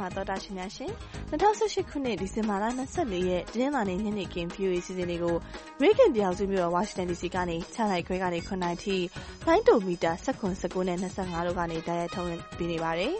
မှာတော်တာရှင်များရှင်2018ခုနှစ်ဒီဇင်ဘာလ24ရက်တင်းလာနေညနေခင်း VOA စီစဉ်လေးကိုအမေရိကန်ပြည်ထောင်စုမြို့တော်ဝါရှင်တန် DC ကနေ6နိုင်ခွဲကနေ9နိုင်ထိလိုင်းတိုမီတာ19နဲ့25တို့ကနေတိုက်ရိုက်ထုတ်လွှင့်ပေးနေပါတယ်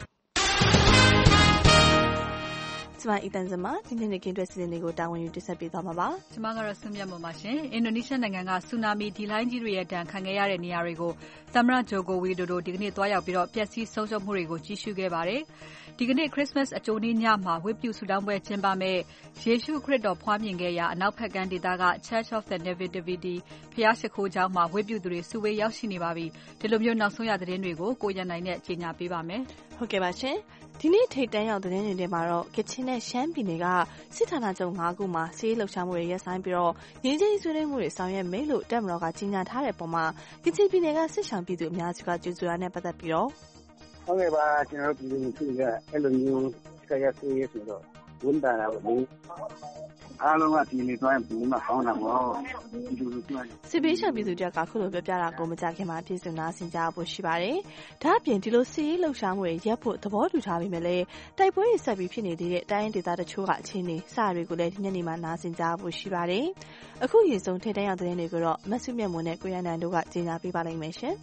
ကျမအီတန်စမဒီနေ့ကင်းအတွက်စီစဉ်လေးကိုတာဝန်ယူတင်ဆက်ပေးသွားမှာပါကျမကတော့ဆွမြတ်မပါရှင်အင်ဒိုနီးရှားနိုင်ငံကဆူနာမီဒီလိုင်းကြီးတွေရဲ့တန်ခံခဲ့ရတဲ့နေရာတွေကိုသမ္မတဂျိုကိုဝီဒိုဒိုဒီကနေ့သွားရောက်ပြီးတော့ပျက်စီးဆုံးရှုံးမှုတွေကိုကြီးစုခဲ့ပါတယ်ဒီကနေ့ Christmas အကြိုနေ့ညမှာဝတ်ပြုဆုတောင်းပွဲကျင်းပမဲ့ယေရှုခရစ်တော်ဖွားမြင်ခဲ့ရာအနောက်ဘက်ကမ်းဒေသက Church of the Nativity ဘုရားရှိခိုးကျောင်းမှာဝတ်ပြုသူတွေစုဝေးရောက်ရှိနေပါပြီဒီလိုမျိုးနောက်ဆုံးရသတင်းတွေကိုကိုရန်နိုင်နဲ့ကြီးညာပေးပါမယ်ဟုတ်ကဲ့ပါရှင်ဒီနေ့ထိတ်တန်းရောက်သတင်းတွေထဲမှာတော့ကချင်နဲ့ရှမ်းပြည်နယ်ကစစ်ဌာနချုပ်၅ခုမှာစီးရေးလှုပ်ရှားမှုတွေရပ်ဆိုင်းပြီးတော့ငြိမ်းချမ်းဆွေးနွေးမှုတွေဆောင်ရွက်မယ်လို့တပ်မတော်ကကြေညာထားတဲ့ပုံမှာကချင်ပြည်နယ်ကစစ်ဆောင်ပြည်သူအများစုကကြိုးစားရတဲ့ပတ်သက်ပြီးတော့ဟုတ်ကဲ့ပါကျွန်တော်တို့ပြည်သူတွေကအဲ့လိုမျိုးဆရာဆွေးရေးဆိုတော့ဝန်တာတာပေါ့အားလုံးကပြည်နေသွားရင်ဘုံမှာကောင်းတာပေါ့ဒီလိုလိုပြောရင်စစ်ပေးချပြည်သူတယောက်ကခုလိုပြောပြတာကိုမကြခင်မှာပြည်စုံနာဆင်ကြဖို့ရှိပါတယ်ဒါအပြင်ဒီလိုစီးရေးလှုပ်ရှားမှုတွေရပ်ဖို့သဘောတူထားပြီးမြဲလေတိုက်ပွဲတွေဆက်ပြီးဖြစ်နေသေးတဲ့တိုင်းဒေသတချို့ကအခြေအနေစတွေကိုလည်းဒီညနေမှာနာဆင်ကြဖို့ရှိပါတယ်အခုရေစုံထိတ်တန်းရောက်တဲ့တွေကိုတော့မဆုမြတ်မွန်နဲ့ကိုရန်နန်တို့ကကြေညာပေးပါလိမ့်မယ်ရှင်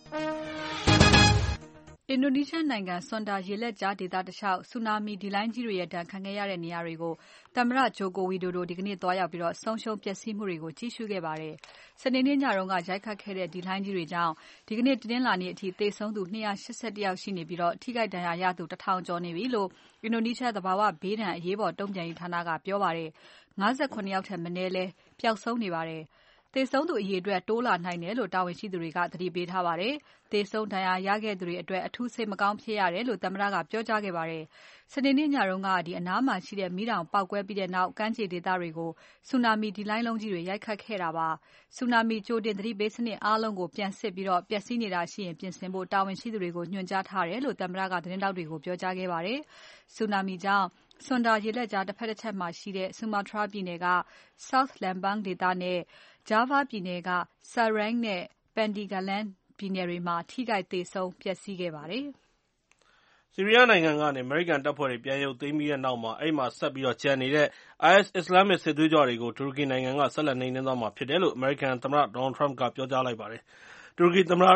အင်ဒိုနီးရှားနိုင်ငံဆွန်ဒါရေလက်ကြားဒေသတလျှောက်ဆူနာမီဒီလိုင်းကြီးတွေရဲ့တန်ခံခဲ့ရတဲ့နေရာတွေကိုသမ္မတဂျိုကိုဝီဒိုဒိုဒီကနေ့သွားရောက်ပြီးတော့ဆုံးရှုံးပျက်စီးမှုတွေကိုကြီးစုခဲ့ပါတယ်။စနေနေ့ညတုန်းကရိုက်ခတ်ခဲ့တဲ့ဒီလိုင်းကြီးတွေကြောင့်ဒီကနေ့တင်းလာနေ့အထိသေဆုံးသူ281ယောက်ရှိနေပြီးတော့ထိခိုက်ဒဏ်ရာရသူ1000ကျော်နေပြီလို့အင်ဒိုနီးရှားသဘာဝဘေးဒဏ်အရေးပေါ်တုံ့ပြန်ရေးဌာနကပြောပါတယ်။58ယောက်ထက်မနည်းလဲပျောက်ဆုံးနေပါတယ်။သေဆုံးသူအရေအတွက်တိုးလာနိုင်တယ်လို့တာဝန်ရှိသူတွေကသတိပေးထားပါတယ်။သေဆုံးဒဏ်ရာရခဲ့သူတွေအတွက်အထူးစိတ်မကောင်းဖြစ်ရတယ်လို့သမ္မတကပြောကြားခဲ့ပါတယ်။စနေနေ့ညတုန်းကအနားမှာရှိတဲ့မီးတောင်ပေါက်ကွဲပြီးတဲ့နောက်ကမ်းခြေဒေသတွေကိုဆူနာမီဒီလိုင်းလုံးကြီးတွေရိုက်ခတ်ခဲ့တာပါ။ဆူနာမီကြိုတင်သတိပေးစနစ်အားလုံးကိုပြန်စစ်ပြီးတော့ပျက်စီးနေတာရှိရင်ပြင်ဆင်ဖို့တာဝန်ရှိသူတွေကိုညွှန်ကြားထားတယ်လို့သမ္မတကသတင်းတောက်တွေကိုပြောကြားခဲ့ပါတယ်။ဆူနာမီကြောင့်ဆွန်ဒါရေလက်ကြားတစ်ဖက်တစ်ချက်မှာရှိတဲ့ဆူမာထရာပြည်နယ်က South Lembang ဒေသနဲ့Java ပြည်နယ်က Serang နဲ့ Pandigalan ပြည်နယ်တွေမှာထိခိုက်သေဆုံးပျက်စီးခဲ့ပါတယ်။ဆီးရီးယားနိုင်ငံကနေအမေရိကန်တပ်ဖွဲ့တွေပြန်ရုပ်သိမ်းပြီးတဲ့နောက်မှာအဲ့မှာဆက်ပြီးတော့ကျန်နေတဲ့ IS အစ္စလာမစ်စစ်သွေးကြွတွေကိုတူရကီနိုင်ငံကဆက်လက်နှိမ်နင်းသွားမှာဖြစ်တယ်လို့အမေရိကန်သမ္မတ Donald Trump ကပြောကြားလိုက်ပါတယ်။တူရကီသမ္မတ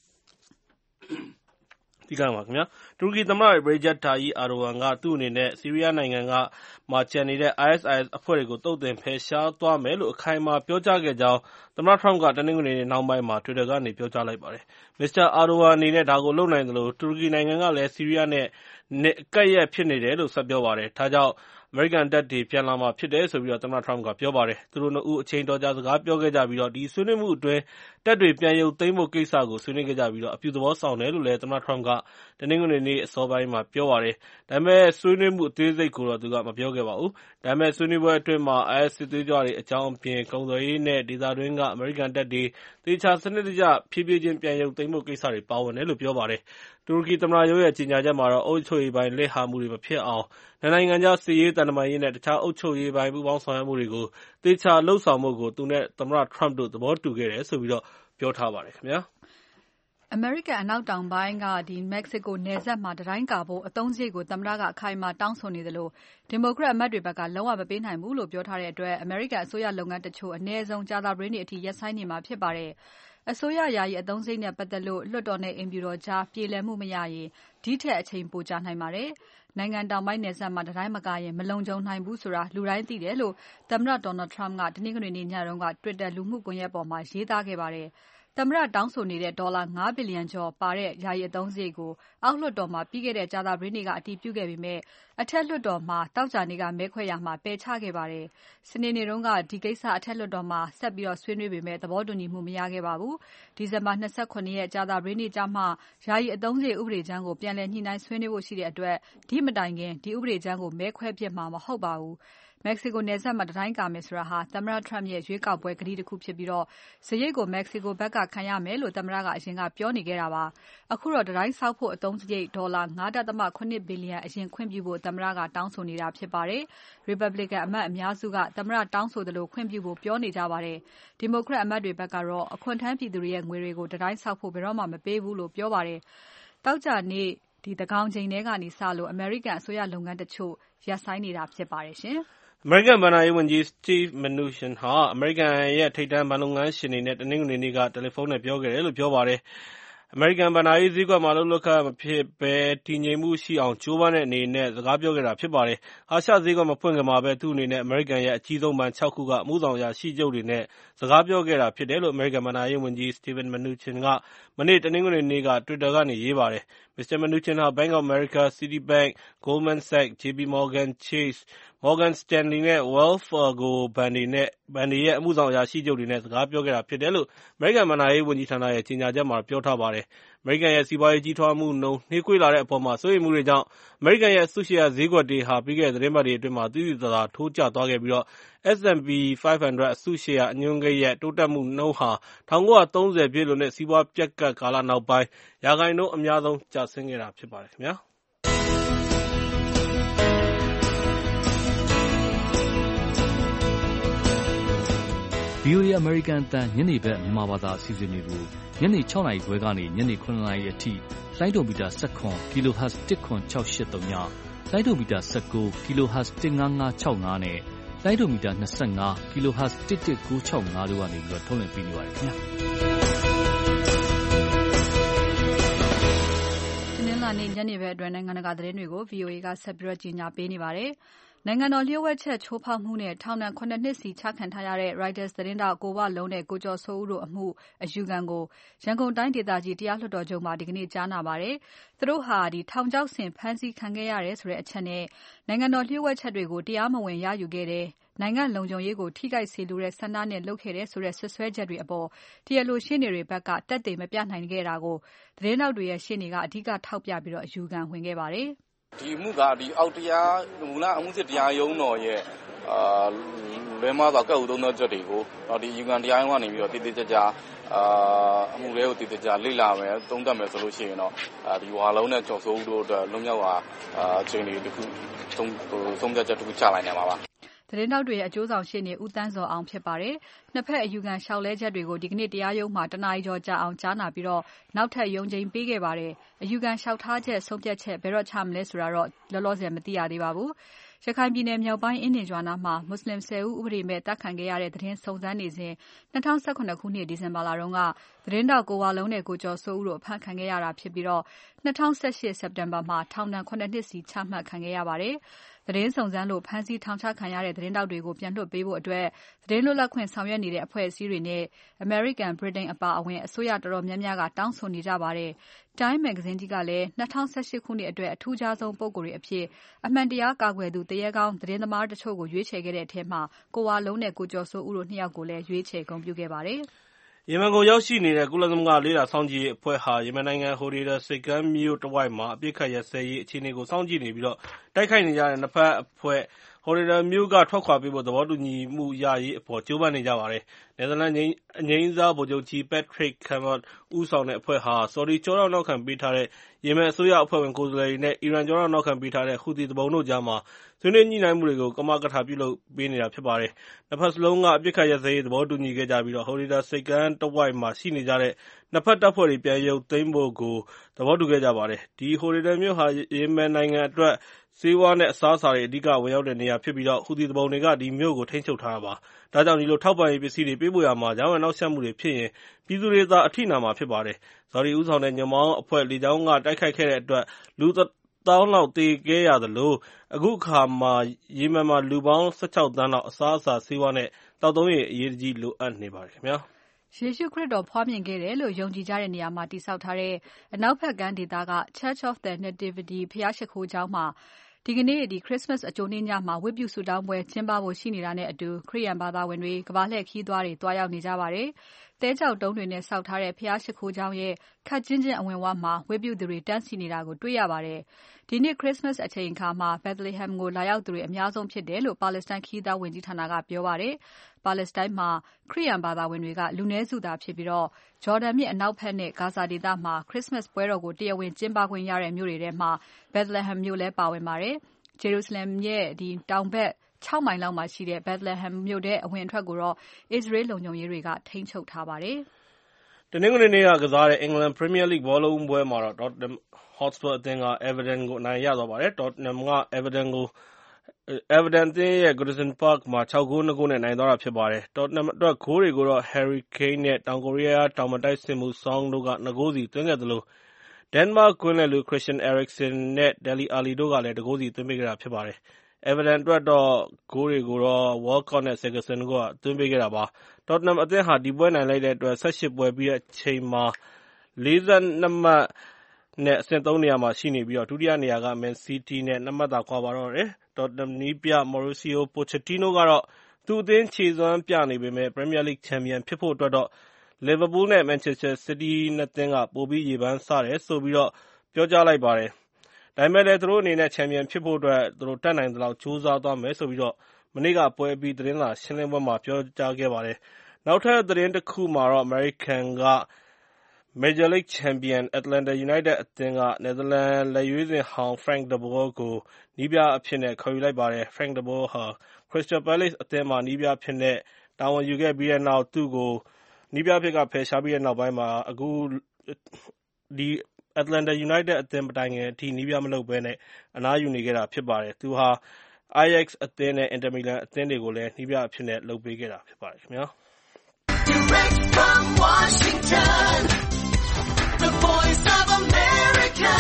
Recep Tayyip Erdogan ကသူ့အနေနဲ့ဆီးရီးယားနိုင်ငံမှာကျန်နေတဲ့ ISIS အဖွဲ့တွေကိုသုတ်သင်ဖယ်ရှားသွားမယ်လို့အခိုင်အမာပြောကြားခဲ့ကြောင်းသမ္မတ Trump ကတနင်္ဂနွေနေ့နှောင်းပိုင်းမှာ Twitter ကနေပြောကြားလိုက်ပါတယ်။ Mr. Erdogan အနေနဲ့ဒါကိုလုပ်နိုင်သလိုတူရကီနိုင်ငံကလည်းဆီးရီးယားနဲ့ကပ်လျက်ဖြစ်နေတယ်လို့ဆက်ပြောပါတယ်။ဒါကြောင့်အမေရိကန်တပ်တွေပြန်လာမှာဖြစ်တယ်လို့သမ္မတ Trump ကပြောပါတယ်။သူတို့နှစ်ဦးအချိန်တော်ကြာစကားပြောခဲ့ကြပြီးဒီဆွေးနွေးမှုအတွင်းတပ်တွေပြန်ရုပ်သိမ်းဖို့ကိစ္စကိုဆွေးနွေးခဲ့ကြပြီးအပြုသဘောဆောင်တယ်လို့လည်းသမ္မတ Trump ကတနင်္ဂနွေနေ့အစောပိုင်းမှာပြောပါတယ်။ဒါပေမဲ့ဆွေးနွေးမှုအသေးစိတ်ကိုတော့သူကမပြောခဲ့ပါဘူး။ဒါပေမဲ့ဆွေးနွေးပွဲအတွင်းမှာ IS စစ်သွေးကြွတွေအကြောင်းအပြင်ကုန်သွယ်ရေးနဲ့ဒေသတွင်းကအမေရိကန်တပ်တွေသေချာစနစ်တကျဖြည်းဖြည်းချင်းပြန်ရုပ်သိမ်းဖို့ကိစ္စတွေပါဝင်တယ်လို့ပြောပါတယ်။တူရကီသမ္မတရုံးရဲ့ကြေညာချက်မှာတော့အုပ်ချုပ်ရေးပိုင်းလစ်ဟာမှုတွေမဖြစ်အောင်နှစ်နိုင်ငံကြားစစ်ရေး၊သံတမန်ရေးနဲ့တခြားအုပ်ချုပ်ရေးပိုင်းပူးပေါင်းဆောင်ရွက်မှုတွေကိုသေချာလုပ်ဆောင်ဖို့ကိုသူနဲ့သမ္မတ Trump တို့သဘောတူခဲ့တယ်လို့ပြောထားပါတယ်ခင်ဗျာ။အမေရိကန်အနောက်တောင်ပိုင်းကမက္ကဆီကိုနယ်စပ်မှာတံတိုင်းကာဖို့အသုံးစရိတ်ကိုသမ္မတကအခိုင်အမာတောင်းဆိုနေသလိုဒီမိုကရက်အမတ်တွေဘက်ကလုံးဝမပေးနိုင်ဘူးလို့ပြောထားတဲ့အတွက်အမေရိကန်အစိုးရလုပ်ငန်းတချို့အနည်းဆုံးကြာသပတေးနေ့အထိရပ်ဆိုင်းနေမှာဖြစ်ပါတယ်။အစိုးရယာယီအသုံးစရိတ်နဲ့ပတ်သက်လို့လွှတ်တော်နဲ့အိမ်ဖြူတော်ကြားပြေလည်မှုမရရင်ဒီထက်အချိန်ပိုကြာနိုင်ပါတယ်။နိုင်ငံတောင်ပိုင်းနယ်စပ်မှာတံတိုင်းမကရင်မလုံခြုံနိုင်ဘူးဆိုတာလူတိုင်းသိတယ်လို့သမ္မတ Donald Trump ကတနင်္ဂနွေနေ့ညတုန်းက Twitter လူမှုကွန်ရက်ပေါ်မှာရေးသားခဲ့ပါတယ်။သမ္မတတောင်းဆိုနေတဲ့ဒေါ်လာ5ဘီလီယံကျော်ပါတဲ့ယာယီအသုံးစရိတ်ကိုအောက်လွှတ်တော်မှာပြီးခဲ့တဲ့ကြာသပတေးနေ့ကအတည်ပြုခဲ့ပေမဲ့အထက်လွှတ်တော်မှာသောကြာနေ့ကမဲခွဲရာမှာပယ်ချခဲ့ပါတယ်။စနေနေ့တုန်းကဒီကိစ္စအထက်လွှတ်တော်မှာဆက်ပြီးဆွေးနွေးပေမဲ့သဘောတူညီမှုမရခဲ့ပါဘူး။ဒီဇင်ဘာ29ရက်ကြာသပတေးနေ့ကျမှယာယီအသုံးစရိတ်ဥပဒေကြမ်းကိုပြန်လည်ညှိနှိုင်းဆွေးနွေးဖို့ရှိတဲ့အတွက်ဒီမတိုင်ခင်ဒီဥပဒေကြမ်းကိုမဲခွဲပြစ်မှာမဟုတ်ပါဘူး။မက္ကဆီကိုနယ်စပ်မှာတံတိုင်းကာမယ်ဆိုတာဟာသမ္မတ Trump ရဲ့ရွေးကောက်ပွဲကတိတခုဖြစ်ပြီးစရိတ်ကိုမက္ကဆီကိုဘက်ကခံရမယ်လို့သမ္မတကအရင်ကပြောနေခဲ့တာပါ။အခုတော့တံတိုင်းဆောက်ဖို့အသုံးစရိတ်ဒေါ်လာ 5.7 ဘီလီယံအရင်ခွင့်ပြုဖို့သမ္မတကတောင်းဆိုနေတာဖြစ်ပါတယ်။ Republican အမတ်အများစုကသမ္မတတောင်းဆိုသလိုခွင့်ပြုဖို့ပြောနေကြပါတယ်။ Democrat အမတ်တွေဘက်ကတော့အခွန်ထမ်းပြည်သူတွေရဲ့ငွေတွေကိုတံတိုင်းဆောက်ဖို့ဘယ်တော့မှမပေးဘူးလို့ပြောပါတယ်။သောကြာနေ့ဒီသကောင်ချိန်ထဲကနေစလို့ American အစိုးရလုပ်ငန်းတချို့ရပ်ဆိုင်းနေတာဖြစ်ပါတယ်ရှင်။အမေရိကန်ဘဏ္ဍာရေးဝန်ကြီး Steve Mnuchin ဟာအမေရိကန်ရဲ့ထိပ်တန်းဘဏ်လုပ်ငန်းရှင်တွေနဲ့တနင်္ဂနွေနေ့ကတယ်လီဖုန်းနဲ့ပြောခဲ့တယ်လို့ပြောပါတယ်။ အမေရိကန်ဘဏ္ဍာရေးဈေးကွက်မှာလုပ်ခမဖြစ်ဘဲတည်ငြိမ်မှုရှိအောင်ကြိုးပမ်းတဲ့အနေနဲ့စကားပြောခဲ့တာဖြစ်ပါတယ်။ အာရှဈေးကွက်မဖွင့်ခင်မှာပဲသူ့အနေနဲ့အမေရိကန်ရဲ့အကြီးဆုံးဘဏ် 6 ခုကအမှုဆောင်အရာရှိချုပ်တွေနဲ့စကားပြောခဲ့တာဖြစ်တယ်လို့အမေရိကန်ဘဏ္ဍာရေးဝန်ကြီး Steven Mnuchin ကမနေ့တနင်္ဂနွေနေ့က Twitter ကနေရေးပါတယ်။ Mr. Mnuchin ဟာ Bank of America, Citibank, Goldman Sachs, JP Morgan Chase, Morgan Stanley နဲ့ Wells Fargo ဘဏ်တွေရဲ့အမှုဆောင်အရာရှိချုပ်တွေနဲ့စကားပြောခဲ့တာဖြစ်တယ်လို့အမေရိကန်ဘဏ္ဍာရေးဝန်ကြီးဌာနရဲ့ကြေညာချက်မှာပြောထားပါတယ်။ အမေရိကန်ရဲ့စီးပွားရေးကြီးထွားမှုနှုန်းနှေးကွေးလာတဲ့အပေါ်စိုးရိမ်မှုတွေကြောင့်အမေရိကန်ရဲ့အစုရှယ်ယာဈေးကွက်တွေဟာပြီးခဲ့တဲ့သီတင်းပတ်တွေအတွင်းသိသိသာသာထိုးကျသွားခဲ့ပြီး S&P 500အစုရှယ်ယာအညွှန်းကိန်းရဲ့တိုးတက်မှုနှုန်းဟာ1930ပြည့်လွန်နှစ်စီးပွားပျက်ကပ်ကာလနောက်ပိုင်းရာခိုင်နှုန်းအများဆုံးကျဆင်းခဲ့တာဖြစ်ပါတယ်ခင်ဗျာ။ VOA အမေရိကန်အသံညနေဘက်မြန်မာဘာသာအစီအစဉ်တွေကိုညနေ 6 နာရီခွဲကနေညနေ 9 နာရီအထိလိုင်းဒိုမီတာ17 kHz 10683ညလိုင်းဒိုမီတာ19 kHz 15565နဲ့လိုင်းဒိုမီတာ25 kHz 11965တို့ကနေပြီးတော့ထုတ်လွှင့်ပေးနေပါတယ်ခင်ဗျာ။ဒီနေ့လာနေညနေဘက်အတွင်းနိုင်ငံတကာသတင်းတွေကို VOA ကဆက်ပြီးကြီးညာပေးနေပါတယ်။နိုင်ငံတော်လျှို့ဝှက်ချက်ချိုးဖောက်မှုနဲ့ထောင်ဒဏ် 7 နှစ်စီချခံထားရတဲ့ Reuters သတင်းထောက်ကိုဝလုံးနဲ့ကိုကျော်စိုးဦးတို့အမှုအယူခံကိုရန်ကုန်တိုင်းဒေသကြီးတရားလွှတ်တော်ချုပ်မှာဒီကနေ့ကြားနာပါတယ်။သူတို့ဟာထောင်ချောက်ဆင်ဖမ်းဆီးခံခဲ့ရတယ်ဆိုတဲ့အချက်နဲ့နိုင်ငံတော်လျှို့ဝှက်ချက်တွေကိုတရားမဝင်ရယူခဲ့တယ်။နိုင်ငံလုံခြုံရေးကိုထိခိုက်စေလိုတဲ့ဆန္ဒနဲ့လုပ်ခဲ့တယ်ဆိုတဲ့ဆွဆွဲချက်တွေအပေါ်တရားလိုရှေ့နေတွေဘက်ကတက်သေးမပြနိုင်ခဲ့တာကိုသတင်းထောက်တွေရဲ့ရှေ့နေကအဓိကထောက်ပြပြီးအယူခံဝင်ခဲ့ပါတယ်။ဒီအမှုကအောက်တရားမူလအမှုစစ်တရားရုံးတော်ရဲ့လွဲမှားစွာကဲ့သို့သုံးသောချက်တွေကိုဒီယူကန်တရားရုံးကနေပြီးတော့တည်တည်ကြကြအမှုတွေကိုတည်တည်ကြလေ့လာမယ်သုံးသပ်မယ်ဆိုလို့ရှိရင်တော့ဒီဝါလုံးနဲ့ကျော်စိုးဦးတို့အတွက်လွန်မြောက်တာအခြေအနေတစ်ခုသုံးသပ်ချက်တစ်ခုချလိုက်နိုင်ပါပါသတင်းထောက်တွေရဲ့အကျိုးဆောင်ရှေ့နေဦးသန်းဇော်အောင်ဖြစ်ပါတယ်။နှစ်ဖက်အယူခံလျှောက်လဲချက်တွေကိုဒီကနေ့တရားရုံးမှာတနာရီကျော်ကြာအောင်ကြားနာပြီးနောက်ထပ်ရုံးချိန်ပေးခဲ့ပါတယ်။အယူခံလျှောက်ထားချက်ဆုံးဖြတ်ချက်ဘယ်တော့ချမလဲဆိုတာတော့လောလောဆယ်မသိရသေးပါဘူး။ရခိုင်ပြည်နယ်မြောက်ပိုင်းအင်းဒင်ရွာနားမှာမွတ်စလင်10ဦးဥပဒေမဲ့တပ်ခံခဲ့ရတဲ့သတင်းစုံစမ်းနေစဉ်2018ခုနှစ်ဒီဇင်ဘာလတုန်းကသတင်းတောက်ကိုဝလုံးနဲ့ကိုကျော်စိုးဦးတို့အဖမ်းခံခဲ့ရတာဖြစ်ပြီး2018စက်တင်ဘာမှာထောင်ဒဏ်9နှစ်စီချမှတ်ခံခဲ့ရပါတယ်။သတင်းစုံစမ်းလို့ဖမ်းဆီးထောင်ချခံရတဲ့သတင်းတောက်တွေကိုပြန်လွှတ်ပေးဖို့အတွက်သတင်းလွတ်လပ်ခွင့်ဆောင်ရွက်နေတဲ့အဖွဲ့အစည်းတွေနဲ့ American, Britain အပါအဝင်အစိုးရတော်တော်များများကတောင်းဆိုနေကြပါတယ်။ Time မဂ္ဂဇင်းကြီးကလည်း2018ခုနှစ်အတွက်အထူးခြားဆုံးပုဂ္ဂိုလ်တွေအဖြစ်အမှန်တရားကာကွယ်သူတရေကောင်းသတင်းသမားတချို့ကိုရွေးချယ်ခဲ့တဲ့အထဲမှာကိုဝလုံးနဲ့ကိုကျော်စိုးဦးတို့2ယောက်ကိုလည်းရွေးချယ်ဂုဏ်ပြုခဲ့ပါတယ်။ယီမင်ကိုရောက်ရှိနေတဲ့ကုလသမဂ္ဂလေ့လာစောင့်ကြည့်ရေးအဖွဲ့ဟာယီမင်နိုင်ငံဟိုဒေဒါဆိပ်ကမ်းမြို့တဝိုက်မှာအပစ်အခတ်ရပ်စဲရေးအခြေအနေကိုစောင့်ကြည့်နေပြီးတိုက်ခိုက်နေကြတဲ့နှစ်ဖက်အဖွဲ့ဟိုဒေဒါမြို့ကထွက်ခွာပေးဖို့သဘောတူညီမှုရရေးအပေါ်ကြိုးပမ်းနေကြပါတယ်။နယ်သာလန်အငြိမ်းစားဗိုလ်ချုပ်ကြီး Patrick Cammaert ဦးဆောင်တဲ့အဖွဲ့ဟာဆော်ဒီကျောထောက်နောက်ခံပေးထားတဲ့ယီမင်အစိုးရအဖွဲ့ဝင်ကိုယ်စားလှယ်တွေနဲ့အီရန်ကျောထောက်နောက်ခံပေးထားတဲ့ဟူသီသူပုန်တို့ကြားမှာဆွေးနွေးညှိနှိုင်းမှုတွေကိုကမကထပြုလုပ်ပေးနေတာဖြစ်ပါတယ်။နှစ်ဖက်စလုံးကအပစ်အခတ်ရပ်စဲရေးသဘောတူညီခဲ့ကြပြီးဟိုဒေဒါဆိပ်ကမ်းတဝိုက်မှာရှိနေကြတဲ့နှစ်ဖက်တပ်ဖွဲ့တွေပြန်ရုပ်သိမ်းဖို့ကိုသဘောတူခဲ့ကြပါတယ်။ဒီဟိုဒေဒါမြို့ဟာယီမင်နိုင်ငံအတွက်ဆေးဝါးနဲ့အစားအစာတွေအဓိကဝင်ရောက်တဲ့နေရာဖြစ်ပြီးဟူသီသူပုန်တွေကဒီမြို့ကိုထိန်းချုပ်ထားတာပါ။ဒါကြောင့်ဒီလိုထောက်ပံ့ရေးပစ္စည်းတွေပေးပို့ရာမှာကြားဝင်နှောက်ယှက်မှုတွေဖြစ်ရင်ပြည်သူတွေသာအထိနာမှာဖြစ်ပါတယ်။ဆော်ဒီဦးဆောင်တဲ့ညွန့်ပေါင်းအဖွဲ့လေကြောင်းကတိုက်ခိုက်ခဲ့တဲ့အတွက်လူ10,000 လောက်သေခဲ့ရသလိုအခုအခါမှာယီမင်မှာလူပေါင်း16 သန်းလောက်အစားအစာဆေးဝါးနဲ့သောက်သုံးရေအရေးတကြီးလိုအပ်နေပါတယ်ခင်ဗျာ။ယေရှုခရစ်တော်ဖွားမြင်ခဲ့တယ်လို့ယုံကြည်ကြတဲ့နေရာမှာတည်ဆောက်ထားတဲ့အနောက်ဘက်ကမ်းဒေသက Church of the Nativity ဘုရားရှိခိုးကျောင်းမှာဒီကနေ့ခရစ်စမတ်အကြိုနေ့ညမှာဝတ်ပြုဆုတောင်းပွဲကျင်းပဖို့ရှိနေတာနဲ့အတူခရစ်ယာန်ဘာသာဝင်တွေကမ္ဘာလှည့်ခရီးသွားတွေတွားရောက်နေကြပါတယ်။တဲကြောက်တုံးတွေနဲ့ဆောက်ထားတဲ့ဘုရားရှိခိုးကျောင်းရဲ့ခပ်ကျဉ်းကျဉ်းအဝင်ဝမှာဝတ်ပြုသူတွေတန်းစီနေတာကိုတွေ့ရပါတယ်။ဒီနေ့ခရစ်စမတ်အချိန်အခါမှာ Bethlehem ကိုလာရောက်သူတွေအများဆုံးဖြစ်တယ်လို့ပါလက်စတိုင်းခရီးသွားဝန်ကြီးဌာနကပြောပါတယ်။ပါလက်စတိုင်းမှာခရစ်ယာန်ဘာသာဝင်တွေကလူနည်းစုသာဖြစ်ပြီးဂျော်ဒန်မြစ်အနောက်ဘက်နဲ့ဂါဇာဒေသမှာခရစ်စမတ်ပွဲတော်ကိုတရားဝင်ကျင်းပခွင့်ရတဲ့မြို့တွေထဲမှာ Bethlehem မြို့လည်းပါဝင်ပါတယ်။ Jerusalem ရဲ့တောင်ဘက်6မိုင်လောက်မှာရှိတဲ့ Bethlehem မြို့ထဲအဝင်အထွက်ကိုတော့ Israel လုံခြုံရေးတွေကထိန်းချုပ်ထားပါတယ်။တနင်္ဂနွေနေ့ကကစားတဲ့ အင်္ဂလန် Premier League ဘောလုံးပွဲမှာတော့ Tottenham Hotspur အသင်းက Everton ကိုအနိုင်ရသွားပါတယ်။ Tottenham က Everton အသင်းရဲ့ Goodison Park မှာ 6 ဂိုး 2 ဂိုးနဲ့နိုင်သွားတာဖြစ်ပါတယ်။ Tottenham အတွက် ဂိုးတွေကိုတော့ Harry Kane နဲ့ တောင်ကိုရီးယားတောင်ဘက်တိုက်စစ်မှူး Son တို့က 2 ဂိုးစီသွင်းခဲ့သလို Denmark ကွင်းလယ်လူ Christian Eriksen နဲ့ Dele Alli တို့ကလည်း 1 ဂိုးစီသွင်းပေးခဲ့တာဖြစ်ပါတယ်။ Everton အတွက်တော့ ဂိုးတွေကိုတော့ Walcott နဲ့ Sigurdsson တို့က သွင်းပေးခဲ့တာပါ။ Tottenham အသင်းဟာ ဒီပွဲနိုင်လိုက်တဲ့အတွက် 18 ပွဲပြီးတဲ့အချိန်မှာ 42 မှတ်နဲ့ အဆင့် 3 နေရာမှာရှိနေပြီး ဒုတိယနေရာက Man City နဲ့ 2 မှတ်သာကွာပါတော့တယ်။ Tottenham နည်းပြ Mauricio Pochettino ကတော့ သူ့အသင်းခြေစွမ်းပြနေပေမယ့် Premier League ချန်ပီယံဖြစ်ဖို့အတွက်တော့ Liverpool နဲ့ Manchester City နှစ်သင်းက ပိုပြီးရေပန်းစားတယ်ဆိုပြီး ပြောကြားလိုက်ပါတယ်။ ဒါပေမဲ့လည်း သူတို့အနေနဲ့ ချန်ပီယံဖြစ်ဖို့အတွက် တတ်နိုင်သလောက်ကြိုးစားသွားမယ်လို့ မနေ့ကပွဲအပြီး သတင်းစာရှင်းလင်းပွဲမှာ ပြောကြားခဲ့ပါတယ်။ နောက်ထပ်သတင်းတခုမှာတော့ အမေရိကန်က မေဂျာလိဂ်ချန်ပီယံ Atlanta United အသင်းက နယ်သာလန်လက်ရွေးစင်ဟောင်း Frank de Boer ကို နည်းပြအဖြစ်နဲ့ ခေါ်ယူလိုက်ပါတယ်။ Frank de Boer ဟာ Crystal Palace အသင်းမှာ နည်းပြအဖြစ်နဲ့ တာဝန်ယူခဲ့ပြီးတဲ့နောက် သူ့ကို နည်းပြအဖြစ်က ဖယ်ရှားပြီးတဲ့နောက်ပိုင်းမှာ Atlanta United အသင်းမတိုင်ခင်အထိ နည်းပြမလုပ်ဘဲ အနားယူနေခဲ့တာဖြစ်ပါတယ်။ သူဟာ Ajax အသင်းနဲ့ Inter Milan အသင်းတွေကိုလည်း နည်းပြအဖြစ်နဲ့ လုပ်ပေးခဲ့တာဖြစ်ပါတယ်ခင်ဗျာ။ Direct from Washington, the voice of America,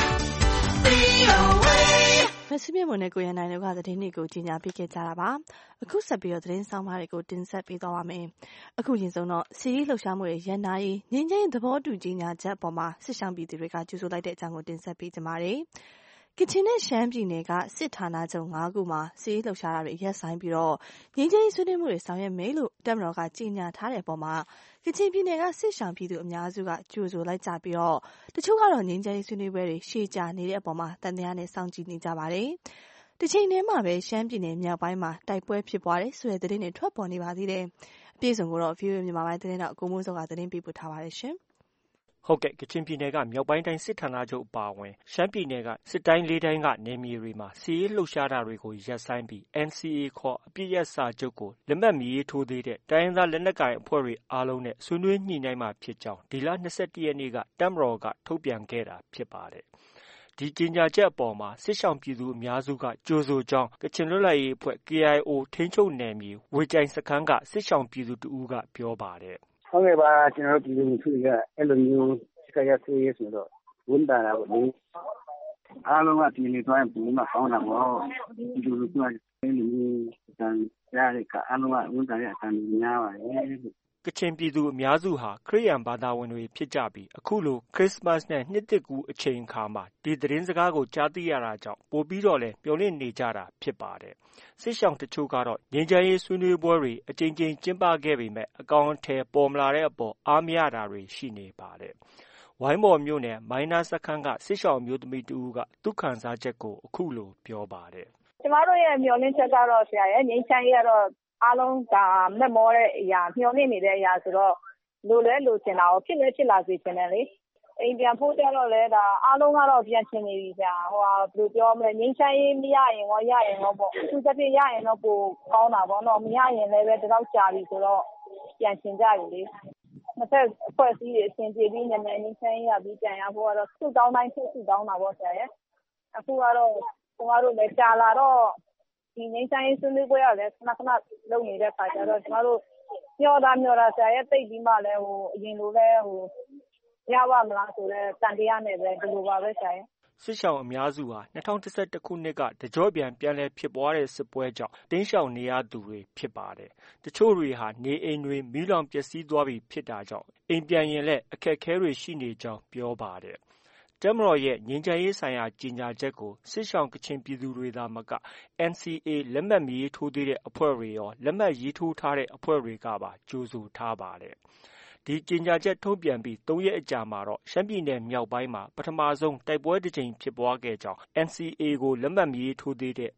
VOA မဆုမြတ်မွန်နဲ့ကိုရန်နိုင်တို့ကသတင်းတွေကိုကြီးညာပေးခဲ့ကြတာပါ။အခုဆက်ပြီးသတင်းဆောင်မတွေကိုတင်ဆက်ပေးသွားပါမယ်။အခုရင်ဆုံးတော့စီးရီးလှုပ်ရှားမှုတွေရန်နာရေးငြိမ်းချမ်းရေးသဘောတူကြီးညာချက်အပေါ်မှာစစ်ဆောင်ပြည်သူတွေကကြိုဆိုလိုက်တဲ့အကြောင်းကိုတင်ဆက်ပေးကြပါမယ်။ကချင်နဲ့ရှမ်းပြည်နယ်ကစစ်ဌာနချုပ် 5 ခုမှာစီးရီးလှုပ်ရှားတာတွေရပ်ဆိုင်းပြီးငြိမ်းချမ်းရေးဆွေးနွေးမှုတွေဆောင်ရွက်မယ်လို့တပ်မတော်ကကြီးညာထားတဲ့အပေါ်မှာကချင်ပြည်နယ်ကစစ်ရှောင်ပြည်သူအများစုကကြိုဆိုလိုက်ကြပြီးတချို့ကတော့ငြိမ်းချမ်းရေးဆွေးနွေးပွဲတွေရှည်ကြာနေတဲ့အပေါ်မှာသံသယနဲ့စောင့်ကြည့်နေကြပါတယ်။တချိန်တည်းမှာပဲရှမ်းပြည်နယ်မြောက်ပိုင်းမှာတိုက်ပွဲဖြစ်ပွားတယ်ဆိုတဲ့သတင်းတွေထွက်ပေါ်နေပါသေးတယ်။အပြည့်အစုံကိုတော့ VOA မြန်မာပိုင်းသတင်းတောက်ကိုမိုးစောကသတင်းပေးပို့ထားပါတယ်ရှင်။ကချင်ပြည်နယ်ကမြောက်ပိုင်းတိုင်းစစ်ဌာနချုပ်အပါအဝင်ရှမ်းပြည်နယ်ကစစ်တိုင်း 4 တိုင်းကနယ်မြေတွေမှာစစ်ရေးလှုပ်ရှားတာတွေကိုရပ်ဆိုင်းပြီး NCA ခေါ်အပစ်ရပ်စာချုပ်ကိုလက်မှတ်မရေးထိုးသေးတဲ့တိုင်းရင်းသားလက်နက်ကိုင်အဖွဲ့တွေအားလုံးနဲ့ဆွေးနွေးညှိနှိုင်းမှာဖြစ်ကြောင်းဒီလ 21 ရက်နေ့ကတပ်မတော်ကထုတ်ပြန်ခဲ့တာဖြစ်ပါတယ်။ဒီကြေညာချက်အပေါ်မှာစစ်ရှောင်ပြည်သူအများစုကကြိုဆိုကြောင်းကချင်လွတ်လပ်ရေးအဖွဲ့ KIO ထိန်းချုပ်နယ်မြေဝေကြိုင်စခန်းကစစ်ရှောင်ပြည်သူတဦးကပြောပါတယ်။ဟုတ်ကဲ့ပါကျွန်တော်တို့ပြည်သူလူထုကအဲ့လိုမျိုးစကားဆိုရဲဆိုတော့ဝန်တာတာပေါ့လေအားလုံးကပြည်နေသွားရင်ပုံမှန်ကောင်းတာပေါ့ဒီလိုလိုကအဲ့လိုမျိုးတန်ရတဲ့ကအားလုံးကဝန်တာတဲ့အတန်များပါတယ်ကချင်ပြည်သူအများစုဟာခရစ်ယာန်ဘာသာဝင်တွေဖြစ်ကြပြီးအခုလိုခရစ်စမတ်နဲ့နှစ်သစ်ကူးအချိန်အခါမှာဒီသတင်းစကားကိုကြားသိရတာကြောင့်ပိုပြီးတော့လည်းမျှော်လင့်နေကြတာဖြစ်ပါတယ်စစ်ရှောင်တချို့ကတော့ငြိမ်းချမ်းရေးဆွေးနွေးပွဲတွေအကြိမ်ကြိမ်ကျင်းပခဲ့ပေမဲ့အကောင်အထည်ပေါ်မလာတဲ့အပေါ်အားမရတာတွေရှိနေပါတယ်ဝိုင်းမော်မြို့နယ်မိုင်းနားစခန်းကစစ်ရှောင်အမျိုးသမီးတဦးကသူခံစားချက်ကိုအခုလိုပြောပါတယ်ကျမတို့ရဲ့မျှော်လင့်ချက်ကတော့ဆရာရဲ့ငြိမ်းချမ်းရေးကတော့အားလုံးကမက်မောတဲ့အရာမျှော်လင့်နေတဲ့အရာဆိုတော့လိုလဲလိုချင်တာကိုဖြစ်လဲဖြစ်လာစေချင်တယ်လေအိမ်ပြန်ဖို့ကြတော့လဲဒါအားလုံးကတော့ပြန်ချင်နေပြီဆရာဘယ်လိုပြောမလဲငြိမ်းချမ်းရေးမရရင်ရောရရင်ရောပေါ့သူတစ်ပြည့်ရရင်တော့ပိုကောင်းတာပေါ့နော်မရရင်လည်းပဲဒီတော့ကြာပြီဆိုတော့ပြန်ချင်ကြပြီလေနှစ်ဖက်အဖွဲ့အစည်းတွေအဆင်ပြေပြီးမြန်မြန်ငြိမ်းချမ်းရေးရပြီးပြန်ရဖို့ကတော့စုတောင်းတိုင်းစုတောင်းတာပေါ့ဆရာရဲ့အခုကတော့ကျမတို့လည်းကြာလာတော့ဒီငိမ့်ဆိုင်ဆွေးနွေးပွဲရလဲခဏခဏလုပ်နေတဲ့ခါကျတော့ကျမတို့မျောတာဆရာရဲ့တိတ်ပြီးမှလဲအရင်လိုလဲရပါမလားဆိုတော့တန်တရားနဲ့ပဲဒီလိုပါပဲဆရာရဲ့စစ်ရှောင်အများစုဟာ2011ခုနှစ်ကတကြော့ပြန်ပြန်လည်ဖြစ်ပွားတဲ့စစ်ပွဲကြောင့်တင်းရှောင်နေရသူတွေဖြစ်ပါတယ်။တချို့တွေဟာနေအိမ်တွေမီးလောင်ပျက်စီးသွားပြီဖြစ်တာကြောင့်အိမ်ပြန်ရင်လည်းအခက်အခဲတွေရှိနေကြောင်းပြောပါတယ်။တပ်မတော်ရဲ့ငြိမ်းချမ်းရေးဆိုင်ရာကြေညာချက်ကိုစစ်ရှောင်ကချင်ပြည်သူတွေသာမက NCA လက်မှတ်မရေးထိုးသေးတဲ့အဖွဲ့တွေရောလက်မှတ်ရေးထိုးထားတဲ့အဖွဲ့တွေကပါကြိုဆိုထားပါတယ်။ဒီကြေညာချက်ထုတ်ပြန်ပြီး3ရက်အကြာမှာတော့ရှမ်းပြည်နယ်မြောက်ပိုင်းမှာပထမဆုံးတိုက်ပွဲတစ်ကြိမ်ဖြစ်ပွားခဲ့ကြောင်း NCA ကိုလက်မှတ်မရေးထိုးသေးတဲ့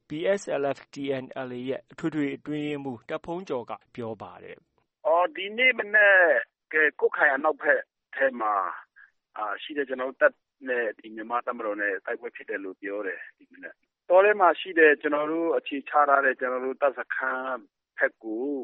PSLF/TNLA ရဲ့အထွေထွေအတွင်းရေးမှူးတပ်ဖုန်းကျော်ကပြောပါတယ်။ဒီနေ့မနေ့ကွတ်ခိုင်အနောက်ဘက်ထဲမှာရှိတဲ့ကျွန်တော်တို့တပ်နဲ့ဒီမြန်မာတပ်မတော်နဲ့တိုက်ပွဲဖြစ်တယ်လို့ပြောတယ်ဒီမနေ့။တောထဲမှာရှိတဲ့ကျွန်တော်တို့အခြေချထားတဲ့ကျွန်တော်တို့တပ်စခန်းဖက်ကို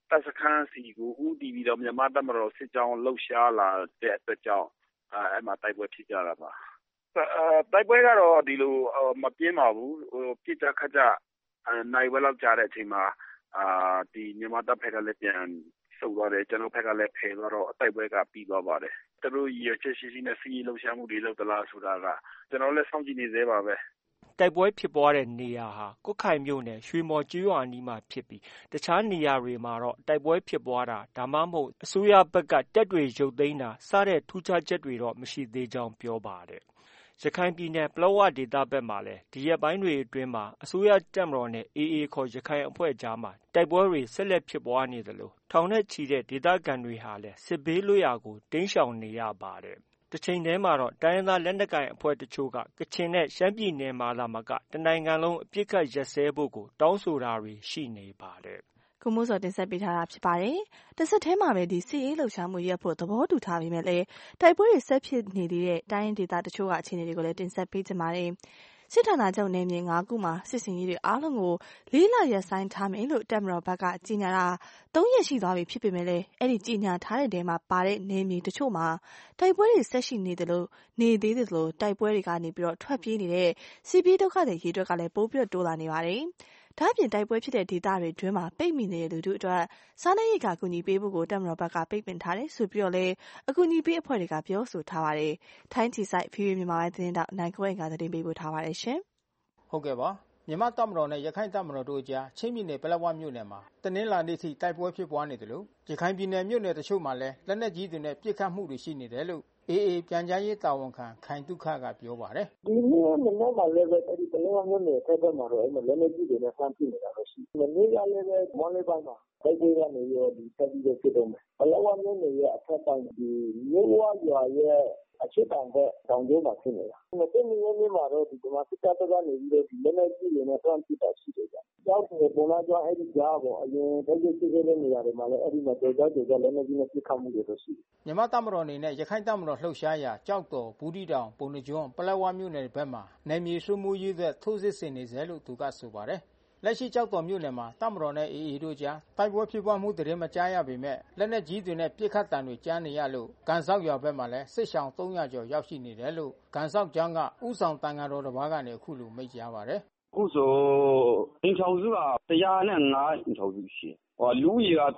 တပ်စခန်းစီကိုဦးတည်ပြီးတော့မြန်မာတပ်မတော်စစ်ကြောင်းလှုပ်ရှားလာတဲ့အတွက်ကြောင့်အဲ့မှာတိုက်ပွဲဖြစ်ကြတာပါတိုက်ပွဲကတော့ဒီလိုမပြင်းပါဘူးပြစ်ကြခတ်ကြနိုင်ဝဲလောက်ကြာတဲ့အချိန်မှာဒီမြန်မာတပ်ဖက်ကလည်းပြန်ဆုတ်သွားတယ်ကျွန်တော်ဖက်ကလည်းဖယ်သွားတော့တိုက်ပွဲကပြီးသွားပါတယ်သူတို့ရည်ချက်ရှိနဲ့စီးလှုပ်ရှားမှုတွေလုပ်သလားဆိုတာကကျွန်တော်လည်းစောင့်ကြည့်နေသေးပါပဲတိုက်ပွဲဖြစ်ပွားတဲ့နေရာဟာကွတ်ခိုင်မြို့နယ်ရွှေမော်ကျေးရွာနီးမှာဖြစ်ပြီးတခြားနေရာတွေမှာတော့တိုက်ပွဲဖြစ်ပွားတာဒါမှမဟုတ်အစိုးရဘက်ကတပ်တွေရုပ်သိမ်းတာစတဲ့ထူးခြားချက်တွေတော့မရှိသေးကြောင်းပြောပါတယ်ရခိုင်ပြည်နယ်ပလောဝဒေသဘက်မှာလည်းဒီရက်ပိုင်းတွေအတွင်းမှာအစိုးရတပ်မတော်နဲ့ AA ခေါ်ရခိုင်အဖွဲ့ကြားမှာတိုက်ပွဲတွေဆက်လက်ဖြစ်ပွားနေသလိုထောင်နဲ့ချီတဲ့ဒေသခံတွေဟာလည်းစစ်ဘေးလွတ်ရာကိုတိမ်းရှောင်နေရပါတယ်။တစ်ချိန်တည်းမှာတော့တိုင်းရင်းသားလက်နက်ကိုင်အဖွဲ့တချို့ကကချင်နဲ့ရှမ်းပြည်နယ်မှာသာမကတနိုင်ငံလုံးအပြစ်ခတ်ရက်စဲဖို့ကိုတောင်းဆိုတာတွေရှိနေပါတယ်။ကိုမိုးစောတင်ဆက်ပေးထားတာဖြစ်ပါတယ်။တစ်ဆက်တည်းမှာပဲဒီစီအေးလှုပ်ရှားမှုရပ်ဖို့သဘောတူထားပြီးမြဲလဲတိုက်ပွဲတွေဆက်ဖြစ်နေသေးတဲ့တိုင်းဒေသတချို့ကအခြေအနေတွေကိုလည်းတင်ဆက်ပေးကြပါမယ်။စစ်ဌာနချုပ်နယ်မြေ9ခုမှာစစ်စင်ရေးတွေအားလုံးကို4 လရက်ဆိုင်ထားမယ်လို့တပ်မတော်ဘက်ကကြီးညာတာ3 ရက်ရှိသွားပြီဖြစ်ပေမဲ့လည်းအဲ့ဒီကြီးညာထားတဲ့တဲမှာပါတဲ့နယ်မြေတချို့မှာတိုက်ပွဲတွေဆက်ရှိနေသေးလို့တိုက်ပွဲတွေကနေပြီးတော့ထွက်ပြေးနေတဲ့စီပီးဒုက္ခတွေရေးအတွက်ကလည်းပိုးပြီးတိုးလာနေပါတယ်။ဒါ့အပြင်တိုက်ပွဲဖြစ်တဲ့ဒေသတွေတွင်းမှာပိတ်မိနေတဲ့လူတို့အတွက်စားနပ်ရိက္ခာကူညီပေးဖို့ကိုတပ်မတော်ဘက်ကပိတ်ပင်ထားတယ်ဆိုပြီးတော့လည်းအကူအညီပေးအဖွဲ့တွေကပြောဆိုထားပါတယ်။ထိုင်းချီဆိုင် VOA မြန်မာပိုင်းသတင်းတောက်နိုင်ခွဲကသတင်းပေးပို့ထားပါတယ်ရှင်။ဟုတ်ကဲ့ပါ။မြန်မာတပ်မတော်နဲ့ရခိုင်တပ်မတော်တို့ကြားချင်းပြည်နယ်ပလက်ဝမြို့နယ်မှာတနင်္လာနေ့ထိတိုက်ပွဲဖြစ်ပွားနေတယ်လို့ရခိုင်ပြည်နယ်မြို့နယ်တချို့မှာလည်းလက်နက်ကြီးတွေနဲ့ပစ်ခတ်မှုတွေရှိနေတယ်လို့AA ပြန်ကြားရေးတာဝန်ခံခိုင်တုခကပြောပါတယ်ဒီနေ့မနေ့ကလည်းပဲအဲဒီပလက်ဝမြို့နယ်ဖက်မှာတော့အဲဒီလက်နက်ကြီးတွေနဲ့ဆန်းပြနေတာတော့ရှိမနေ့ကလည်းပဲမော်လေးပိုင်းမှာတိုက်ပွဲကနေရောဒီဆက်ပြီးတော့ဖြစ်တော့မယ်ပလက်ဝမြို့နယ်ရဲ့အထက်ပိုင်းဒီမြို့ဝရွာရဲ့အချစ်တောင်ဘက်တောင်ကျိုးမှာဖြစ်နေတာ။22 ရက်နေ့မှာတော့ဒီမှာစစ်တပ်ကနေပြီးတော့ဒီလက်နက်ကြီးတွေနဲ့တွန်းပစ်တာရှိတယ်ဗျ။ကြောက်တယ်ပုံလားကြောင့်အဲဒီကြားပေါ့အရင်တိုက်ပွဲဖြစ်တဲ့နေရာတွေမှာလည်းအဲဒီမှာကြောက်လက်နက်ကြီးနဲ့ပစ်ခတ်မှုတွေတော့ရှိတယ်။မြန်မာတပ်မတော်အနေနဲ့ရခိုင်တပ်မတော်လှုပ်ရှားရာကြောက်တော်ဘူးတီတောင်ပုံနှကျွန်းပလက်ဝမြို့နယ်ဘက်မှာနယ်မြေစိုးမိုးရေးသက်ထိုးစစ်ဆင်နေစေလို့သူကဆိုပါတယ်။လက်ရှိကြောက်တော်မြို့နယ်မှာတပ်မတော်နဲ့ AA တို့ကြားတိုက်ပွဲဖြစ်ပွားမှုတရင်မကြားရပေမဲ့လက်နက်ကြီးတွေနဲ့ပစ်ခတ်တံတွေကြားနေရလို့ကန်ဆောက်ရွာဘက်မှာလည်းစစ်ရှောင်300ကျော်ရောက်ရှိနေတယ်လို့ကန်ဆောက်ကျောင်းကဥဆောင်တန်ဃာတော်တစ်ပါးကနေအခုလိုမိန့်ကြားပါတယ်။အခုဆိုအင်ချောင်းစုက105အင်ချောင်းစုရှိတယ်။လူကြီးက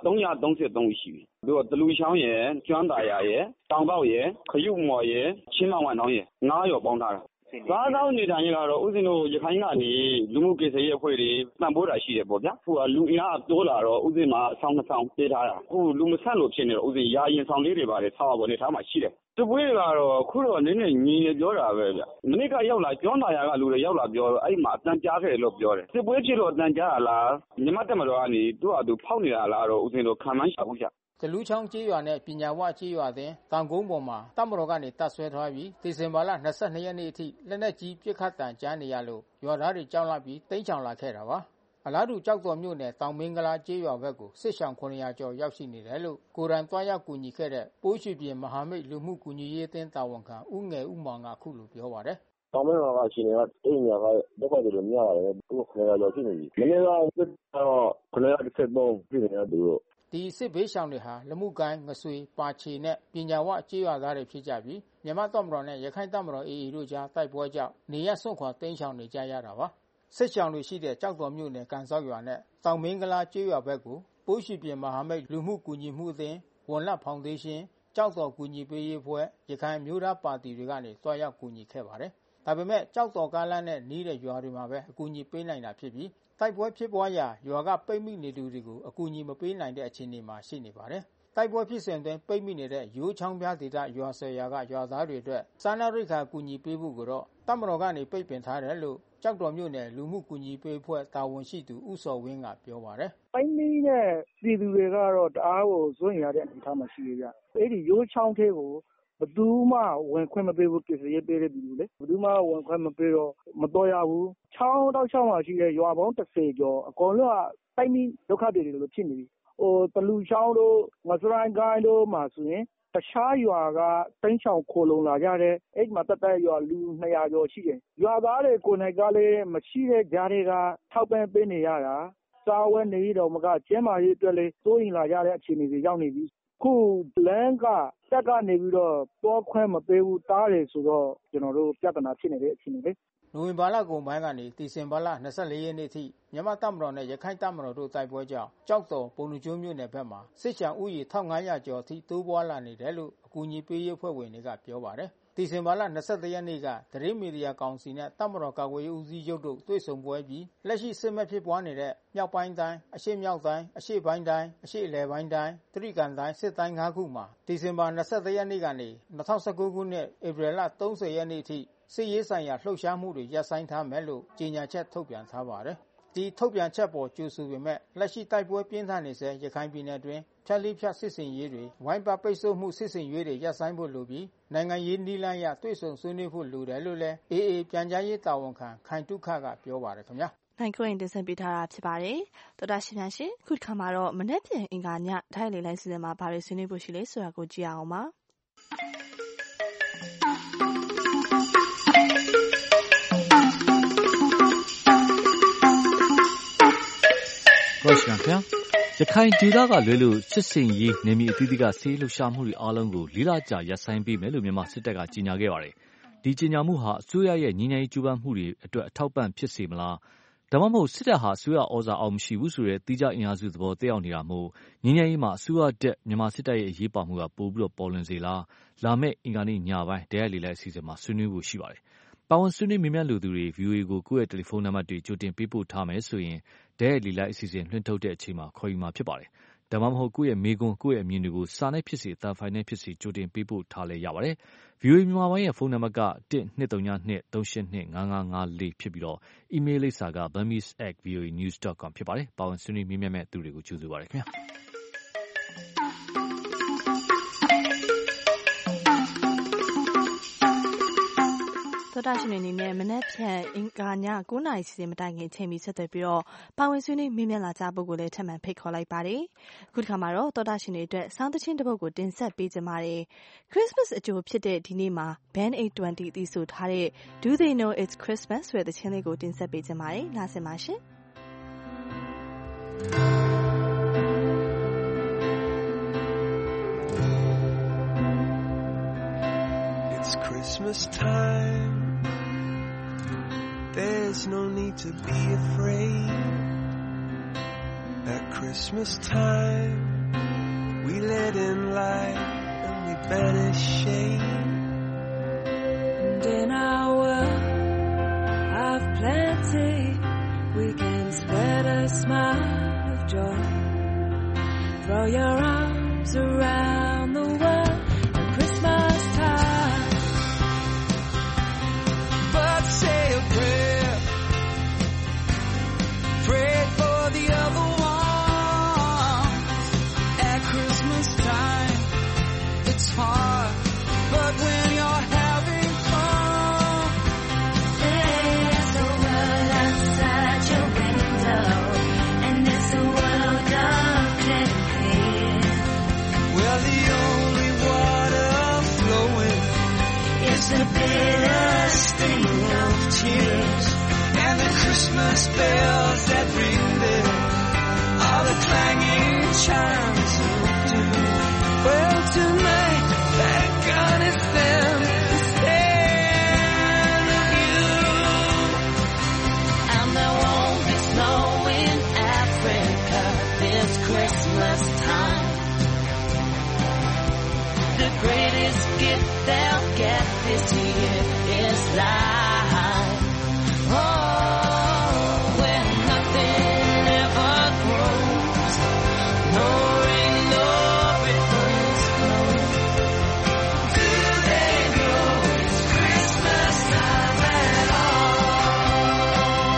333ရှိပြီ။သူကတလူချောင်းရယ်ကျွမ်းတာရယ်တောင်ပေါက်ရယ်ခရုမော်ရယ်ချင်းမောင်ဝမ်တောင်းရယ်9ရောပေါင်းထားတာစားသောက်နေထိုင်ရတော့ဦးဇင်းတို့ရခိုင်ကနေလူမှုကိစ္စရေးအဖွဲ့တွေတန်ဖိုးတာရှိတယ်ပေါ့ဗျာအခုကလူအင်အားတိုးလာတော့ဦးဇင်းမှာအဆောင်2ဆောင်ပေးထားတာအခုလူမဆန့်လို့ဖြစ်နေတော့ဦးဇင်းရာရင်ဆောင်လေးတွေပါတယ်ဆောက်ပါနေထားမှရှိတယ်တပွဲကတော့အခုတော့နည်းနည်းညီနေပြောတာပဲဗျမနေ့ကရောက်လာကျွမ်းတာရကလူတွေရောက်လာပြောတော့အဲ့မှာအတန်ကြားခဲ့တယ်လို့ပြောတယ်စစ်ပွဲဖြစ်တော့အတန်ကြားလားမြမတက်မတော်ကနေသူ့ဟာသူဖောက်နေတာလားတော့ဦးဇင်းတို့ခံမှန်းရှာဘူးကြတလူချောင်းကျေးရွာနဲ့ပညာဝကျေးရွာတွင်တောင်ကုန်းပေါ်မှာတပ်မတော်ကနေတပ်ဆွဲထားပြီးဒီဇင်ဘာလ22ရက်နေ့အထိလက်နက်ကြီးပစ်ခတ်တံကြားနေရလို့ရွာသားတွေကြောက်လန့်ပြီးတိမ်းချောင်လာခဲ့တာပါအလားတူကြောက်တော်မြို့နယ်တောင်မင်းကလားကျေးရွာဘက်ကိုစစ်ရှောင်900ကျော်ရောက်ရှိနေတယ်လို့ကိုရန်တွားရောက်ကူညီခဲ့တဲ့ပိုးရွှေပြည်မဟာမိတ်လူမှုကူညီရေးအသင်းတာဝန်ခံဦးငယ်ဦးမောင်ကခုလိုပြောပါတယ်တောင်မင်းကရှင်ကအိမ်ညာကဒုက္ခတွေများပါတယ်သူက900ကျော်ရှိနေပြီမနေ့ကစစ်တော့913ပြည်နေတယ်သူတို့ဒီစစ်ဘေးရှောင်တွေဟာလမှုကိုင်းငဆွေပါချေနဲ့ပညာဝကျေးရွာသားတွေဖြစ်ကြပြီးမြန်မာတပ်မတော်နဲ့ရခိုင်တပ်မတော် AA တို့ကြားတိုက်ပွဲကြောင့်နေရစွန့်ခွာတိမ်းရှောင်နေကြရတာပါစစ်ရှောင်တွေရှိတဲ့ကြောက်တော်မြို့နယ်ကန်ဆောက်ရွာနဲ့တောင်မင်းကလားကျေးရွာဘက်ကိုပိုးရွှေပြည်မဟာမိတ်လူမှုကူညီမှုအသင်းဝန်လတ်ဖောင်ဒေးရှင်းကြောက်တော်ကူညီပေးရေးအဖွဲ့ရခိုင်မျိုးသားပါတီတွေကနေတွားရောက်ကူညီခဲ့ပါတယ်ဒါပေမဲ့ကြောက်တော်ကားလမ်းနဲ့နီးတဲ့ရွာတွေမှာပဲအကူအညီပေးနိုင်တာဖြစ်ပြီးတိုက်ပွဲဖြစ်ပွားရာရွာကပိတ်မိနေသူတွေကိုအကူအညီမပေးနိုင်တဲ့အခြေအနေမှာရှိနေပါတယ်။တိုက်ပွဲဖြစ်စဉ်တွင်ပိတ်မိနေတဲ့ရိုးချောင်းပြားဒေသရွာ10ရွာကရွာသားတွေအတွက်စားနပ်ရိက္ခာကူညီပေးဖို့ကိုတော့တပ်မတော်ကနေပိတ်ပင်ထားတယ်လို့ကြောက်တော်မြို့နယ်လူမှုကူညီပေးအဖွဲ့တာဝန်ရှိသူဦးစော်ဝင်းကပြောပါတယ်။ပိတ်မိတဲ့ပြည်သူတွေကတော့တအားကိုစိုးရိမ်ရတဲ့အနေအထားမှာရှိရကြ။အဲဒီရိုးချောင်းထဲကိုဘယ်သူမှဝင်ခွင့်မပေးဘူးကိစ္စရေးပေးတဲ့ပြည်သူလေဘယ်သူမှဝင်ခွင့်မပေးတော့မတော်ရဘူးချောင်းတောက်ချောင်းမှာရှိတဲ့ရွာပေါင်း30ကျော်အကုန်လုံးကတိုက်မိဒုက္ခတွေလိုဖြစ်နေပြီတလူချောင်းတို့ငစရိုင်းကိုင်းတို့မှာဆိုရင်တခြားရွာကတိမ်းချောင်ခိုလုံလာကြတဲ့အဲ့မှာတက်တဲ့ရွာလူ200ကျော်ရှိတယ်ရွာသားတွေကိုယ်တိုင်ကလည်းမရှိတဲ့ကြားတွေကထောက်ပံ့ပေးနေရတာစစားဝဲနေတော်မကကျင်းမာရေးအတွက်လည်းစိုးရင်လာကြတဲ့အခြေအနေတွေရောက်နေပြီခုလမ်းကတက်ကနေပြီးတော့ပေါ်ခွင့်မပေးဘူးတားတယ်ဆိုတော့ကျွန်တော်တို့ပြဿနာဖြစ်နေတဲ့အခြေအနေလေနိုဝင်ဘာလကုန်ပိုင်းကနေဒီဇင်ဘာလ24ရက်နေ့ထိမြန်မာတပ်မတော်နဲ့ရခိုင်တပ်မတော်တို့တိုက်ပွဲကြောင့်ကြောက်တော်ပုံလူကျွန်းမြို့နယ်ဘက်မှာစစ်ချောင်ဥယျာဉ်1500ကျော်အထိတိုးပွားလာနေတယ်လို့အကူအညီပေးရေးအဖွဲ့ဝင်တွေကပြောပါတယ်ဒီဇင်ဘာလ24ရက်နေ့ကသတင်းမီဒီယာကောင်စီနဲ့တပ်မတော်ကာကွယ်ရေးဦးစီးချုပ်တို့တွေ့ဆုံပွဲပြီးလက်ရှိစစ်မှတ်ဖြစ်ပွားနေတဲ့မြောက်ပိုင်းတိုင်းအရှေ့မြောက်တိုင်းအရှေ့ပိုင်းတိုင်းအရှေ့အလယ်ပိုင်းတိုင်းတရိကန်တိုင်းစစ်တိုင်း5ခုမှာဒီဇင်ဘာ24ရက်နေ့ကနေ2019ခုနှစ်ဧပြီလ30ရက်နေ့ထိစစ်ရေးဆိုင်ရာလှုပ်ရှားမှုတွေရပ်ဆိုင်းထားမယ်လို့ကြေညာချက်ထုတ်ပြန်ထားပါတယ်ဒီထုတ်ပြန်ချက်ပေါ်ကြိုဆိုပေမဲ့လက်ရှိတိုက်ပွဲပြင်းထန်နေဆဲရခိုင်ပြည်နယ်တွင်ဖြတ်လေးဖြတ်စစ်စင်ရေးတွေဝိုင်းပပိတ်ဆို့မှုစစ်စင်ရေးတွေရပ်ဆိုင်းဖို့လိုပြီးနိုင်ငံရေးနည်းလမ်းအရတွေ့ဆုံဆွေးနွေးဖို့လိုတယ်လို့လည်းအေအေပြန်ကြားရေးတာဝန်ခံခိုင်တုခကပြောပါတယ်ခင်ဗျာနိုင်ခွင့်တင်ဆက်ပေးထားတာဖြစ်ပါတယ်တော်တာရှင်များရှင်ခုတစ်ခါမှာတော့မနေ့ပြန်အင်္ဂါညထိုင်လေလိုင်းစီစဉ်မှာဘာတွေဆွေးနွေးဖို့ရှိလဲဆိုတာကိုကြည့်အောင်ပါဟုတ်ကဲ့ခင်ဗျာရခိုင်ဒေသကလွဲလို့စစ်စင်ရေးနေမီအသီးသီးကဆေးလှုပ်ရှားမှုတွေအားလုံးကိုလေးလကြာရပ်ဆိုင်းပေးမယ်လို့မြန်မာစစ်တပ်ကကြေညာခဲ့ပါတယ်ဒီကြေညာမှုဟာအစိုးရရဲ့ညီညာရေးကြိုးပမ်းမှုတွေအတွက်အထောက်ပံ့ဖြစ်စေမလားဒါမှမဟုတ်စစ်တပ်ဟာအစိုးရဩဇာအောင်မရှိဘူးဆိုတဲ့တိကျအင်အားစုသဘောတက်ရောက်နေတာမို့ညီညာရေးမှာအစိုးရတက်မြန်မာစစ်တပ်ရဲ့အရေးပါမှုကပိုပြီးတော့ပေါ်လွင်စေလားလာမယ့်အင်္ဂါနေ့ညပိုင်းတရားလေလိုက်အစီအစဉ်မှာဆွေးနွေးဖို့ရှိပါတယ်ပါဝင်ဆွေးနွေးမြင်မြတ်လူသူတွေ VOA ကိုကိုယ့်ရဲ့တယ်လီဖုန်းနံပါတ်တွေကြိုတင်ပေးပို့ထားမယ်ဆိုရင်တဲ့လီလိုက်အစီအစဉ်လွှင့်ထုတ်တဲ့အချိန်မှာခေါ်ယူမှာဖြစ်ပါတယ်။ဒါမှမဟုတ်ကိုယ့်ရဲ့မေကွန်းကိုယ့်ရဲ့အမြင်တွေကိုစာနဲ့ဖြစ်စေအသံဖိုင်နဲ့ဖြစ်စေကြိုတင်ပေးပို့ထားလဲရပါတယ်။ VOA မြန်မာပိုင်းရဲ့ဖုန်းနံပါတ်က12392385554ဖြစ်ပြီးတော့ email လိပ်စာက burmese@voanews.com ဖြစ်ပါတယ်။ပါဝင်ဆွေးနွေးမြင်မြတ်မဲ့သူတွေကိုကြိုဆိုပါရခင်ဗျာ။သောတာရှင်အနေနဲ့မနက်ဖြန်အင်္ဂါည9:00 နာရီစီစဉ်မတိုင်ခင်ချိန်ပြီးဆက်သွယ်ပြီးတော့ပါဝင်ဆွေးနွေးမေးမြန်းလာကြဖို့ကိုလည်းထပ်မံဖိတ်ခေါ်လိုက်ပါတယ်။ခုတစ်ခါမှာတော့သောတာရှင်တွေအတွက်စောင်းသချင်းတစ်ပုဒ်ကိုတင်ဆက်ပေးကြပါမယ်။ Christmas အကြိုဖြစ်တဲ့ဒီနေ့မှာ Band 820အသီးဆိုထားတဲ့ Do They Know It's Christmas ဆိုတဲ့သချင်းလေးကိုတင်ဆက်ပေးကြပါမယ်။နားဆင်ပါရှင်။ It's Christmas time. There's no need to be afraid. At Christmas time, we let in light and we banish shame. And in our world of plenty, we can spread a smile of joy. Throw your arms around the world at Christmas time. But say a prayer. Pray for the other ones. At Christmas time, it's hard, but when you're having fun, there's a world outside your window, and it's a world of plenty. Well, the only water flowing is the bitter sting of tears, and the Christmas bells that ring there are the clanging chimes of doom. Well, tonight, thank God it's them instead of you. And there won't be snow in Africa this Christmas time. The greatest gift they'll get this year is life. Oh, where nothing ever grows, no rain, no rivers flow. Do they know it's Christmas time at all?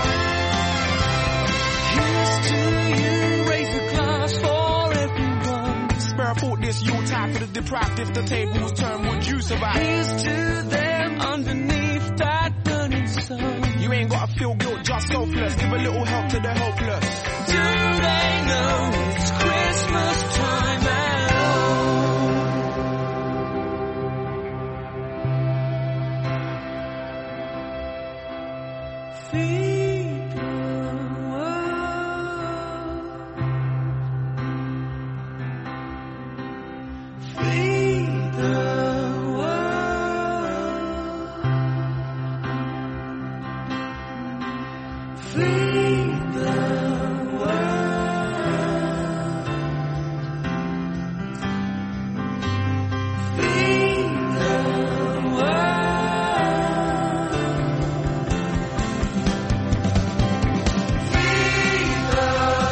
Here's to you, raise a glass for everyone. Spare food this Yuletide for the deprived. If the tables turn, would you survive? Here's to them underneath that burning sun. You ain't gotta feel guilt, just selfless. Give a little help to the helpless. Do they know it's Christmas time at all? Feed the world Feed the world. Feed the world. Feed the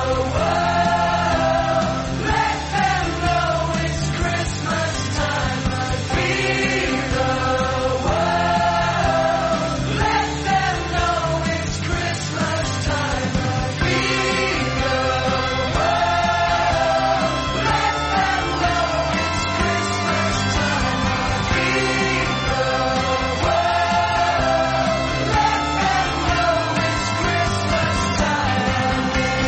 world. Let them know it's Christmas time. Feed the world. Let them know it's Christmas time. Feed the world. Let them know it's Christmas time. Feed the world. Let them know it's Christmas time.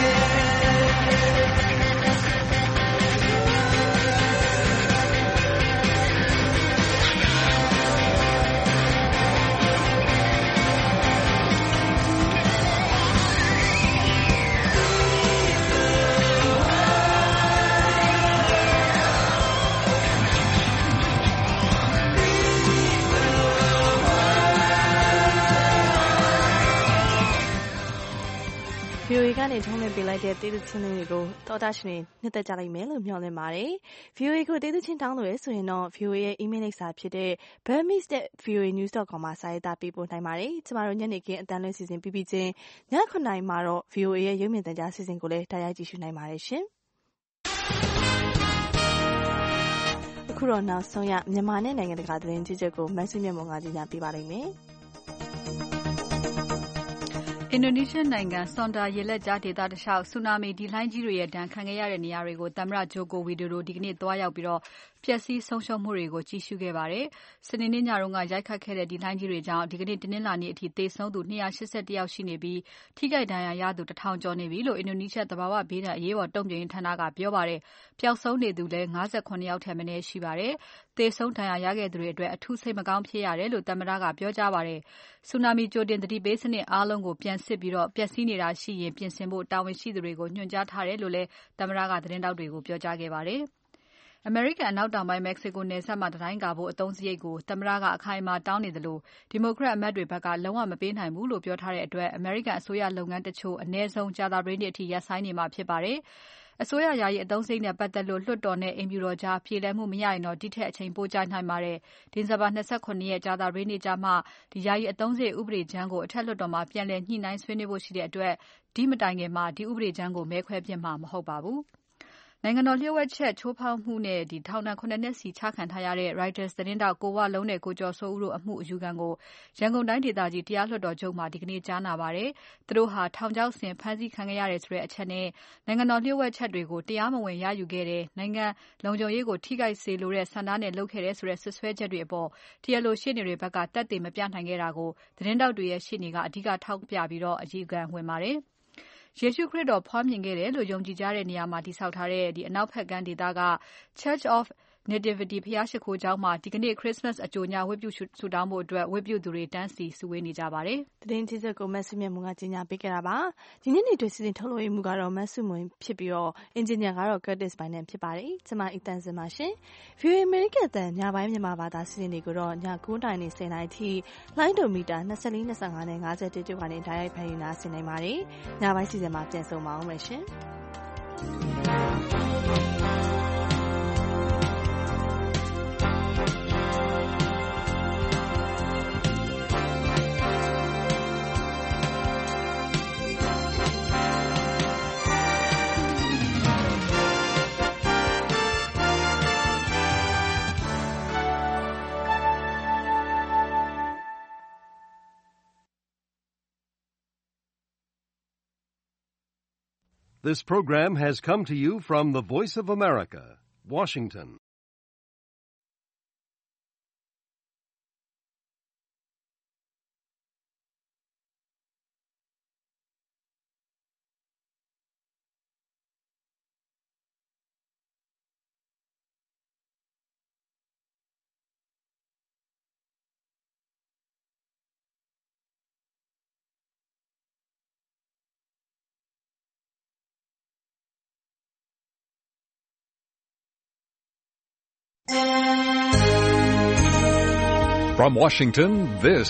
VOA ကနေထုံးလွှင့်ပေးလိုက်တဲ့တေးသချင်းလေးတွေကိုသောတာရှင်တွေနှစ်သက်ကြလိမ့်မယ်လို့မျှော်လင့်ပါတယ်။ VOA ကိုတေးသချင်းတောင်းလို့ရဆိုရင်တော့ VOA ရဲ့ email လိပ်စာဖြစ်တဲ့ burmese@voanews.com မှာစာရေးသားပေးပို့နိုင်ပါတယ်။ကျမတို့ညနေခင်းအတန်းလွှင့်စီစဉ်ပြီးပြီးချင်းည9:00 နာရီမှာတော့ VOA ရဲ့ရုပ်မြင်သံကြားစီစဉ်ကိုလည်းတိုက်ရိုက်ကြည့်ရှုနိုင်ပါတယ်ရှင်။အခုတော့နောက်ဆုံးရမြန်မာနဲ့နိုင်ငံတကာသတင်းကြီးချုပ်ကိုမဆုမြတ်မွန်ကကြီးညာပေးပါလိမ့်မယ်။အင်ဒိုနီးရှားနိုင်ငံ Sunda ရေလက်ကြားဒေသတလျှောက်ဆူနာမီဒီလှိုင်းကြီးတွေရဲ့ဒဏ်ခံခဲ့ရတဲ့နေရာတွေကိုသမ္မတ Joko Widodo ဒီကနေ့သွားရောက်ပြီးပျက်စီးဆုံးရှုံးမှုတွေကိုကြည့်ရှုခဲ့ပါတယ်။စနေနေ့ညကရိုက်ခတ်ခဲ့တဲ့ဒီလှိုင်းကြီးတွေကြောင့်ဒီကနေ့တနင်္လာနေ့အထိသေဆုံးသူ281ယောက်ရှိနေပြီးထိခိုက်ဒဏ်ရာရသူ1000ကျော်နေပြီလို့အင်ဒိုနီးရှားသဘာဝဘေးဒဏ်အရေးပေါ်တုံ့ပြန်ရေးဌာနကပြောပါတယ်။ပျောက်ဆုံးနေသူလည်း59ယောက်ထက်မနည်းရှိပါတယ်။သေဆုံးဒဏ်ရာရခဲ့သူတွေအတွက်အထူးစိတ်မကောင်းဖြစ်ရတယ်လို့သမ္မတကပြောကြားပါတယ်။ဆူနာမီကြိုတင်သတိပေးစနစ်အားလုံးကိုပြန်စစ်ပြီးပျက်စီးနေတာရှိရင်ပြင်ဆင်ဖို့တာဝန်ရှိသူတွေကိုညွှန်ကြားထားတယ်လို့လည်းသမ္မတကသတင်းတောက်တွေကိုပြောကြားခဲ့ပါတယ်။ အမေရိကန်အနောက်တောင်ပိုင်း Mexico နယ်စပ်မှာတံတိုင်းကာဖို့အသုံးစရိတ်ကိုသမ္မတကအခိုင်အမာတောင်းနေသလို Democrat အမတ်တွေဘက်ကလုံးဝမပေးနိုင်ဘူးလို့ပြောထားတဲ့အတွက်အမေရိကန်အစိုးရလုပ်ငန်းတချို့အနည်းဆုံးကြာသပတေးနေ့အထိရပ်ဆိုင်းနေမှာဖြစ်ပါတယ်။အစိုးရယာယီအသုံးစရိတ်နဲ့ပတ်သက်လို့လွှတ်တော်နဲ့အိမ်ဖြူတော်ကြားပြေလည်မှုမရရင်တော့ဒီထက်အချိန်ပိုကြာနိုင်ပါတယ်။ဒီဇင်ဘာ29ရက်ကြာသပတေးနေ့ကျမှယာယီအသုံးစရိတ်ဥပဒေကြမ်းကိုအထက်လွှတ်တော်မှာပြန်လည်ညှိနှိုင်းဆွေးနွေးဖို့ရှိတဲ့အတွက်ဒီမတိုင်ခင်မှာဒီဥပဒေကြမ်းကိုမဲခွဲပြမှာမဟုတ်ပါဘူး။နိုင်ငံတော်လျှို့ဝှက်ချက်ချိုးဖောက်မှုနဲ့ထောင်ဒဏ်9နှစ်စီချခံထားရတဲ့ Reuters သတင်းထောက်ကိုဝလုံးနဲ့ကိုကျော်စိုးဦးတို့အမှုအယူခံကိုရန်ကုန်တိုင်းဒေသကြီးတရားလွှတ်တော်ချုပ်မှာဒီကနေ့ကြားနာပါတယ်။သူတို့ဟာထောင်ချောက်ဆင်ဖမ်းဆီးခံခဲ့ရတယ်ဆိုတဲ့အချက်နဲ့နိုင်ငံတော်လျှို့ဝှက်ချက်တွေကိုတရားမဝင်ရယူခဲ့တယ်။နိုင်ငံလုံခြုံရေးကိုထိခိုက်စေလိုတဲ့ဆန္ဒနဲ့လုပ်ခဲ့တယ်ဆိုတဲ့ဆွဆွဲချက်တွေအပေါ်တရားလိုရှေ့နေတွေဘက်ကသက်သေမပြနိုင်ခဲ့တာကိုသတင်းထောက်တွေရဲ့ရှေ့နေကအဓိကထောက်ပြပြီးအယူခံဝင်ပါတယ်။ယေရှုခရစ်တော်ဖွားမြင်ခဲ့တယ်လို့ယုံကြည်ကြတဲ့နေရာမှာတည်ဆောက်ထားတဲ့အနောက်ဘက်ကမ်းဒေသက Church of Nativity ဘုရားရှိခိုးကျောင်းမှာဒီကနေ့ Christmas အကြိုညဝတ်ပြုဆုတောင်းဖို့ဝတ်ပြုသူတွေတန်းစီစုဝေးနေကြပါတယ်။သတင်းကြီးချုပ်ကိုမဆုမြတ်မွန်ကကြီးညာပေးခဲ့တာပါ။ဒီနေ့နေ့တွေ့စီစဉ်ထုတ်လွှင့်မှုကတော့မဆုမွန်ဖြစ်ပြီးအင်ဂျင်နီယာကတော့ Curtis Bynum ဖြစ်ပါတယ်။ကျွန်မအီတန်စင်ပါရှင်။ VOA American အသံညပိုင်းမြန်မာဘာသာစီစဉ်တွေကိုတော့ည9:00နာရီနဲ့10:00နာရီထိလိုင်းဒိုမီတာ24 25နဲ့51တို့ကနေဓာတ်ရိုက်ဖန်ယူနာဆင်နိုင်ပါတယ်။ညပိုင်းစီစဉ်မှာပြန်ဆုံပါအောင်မယ်ရှင်။ This program has come to you from the Voice of America, Washington. From Washington, this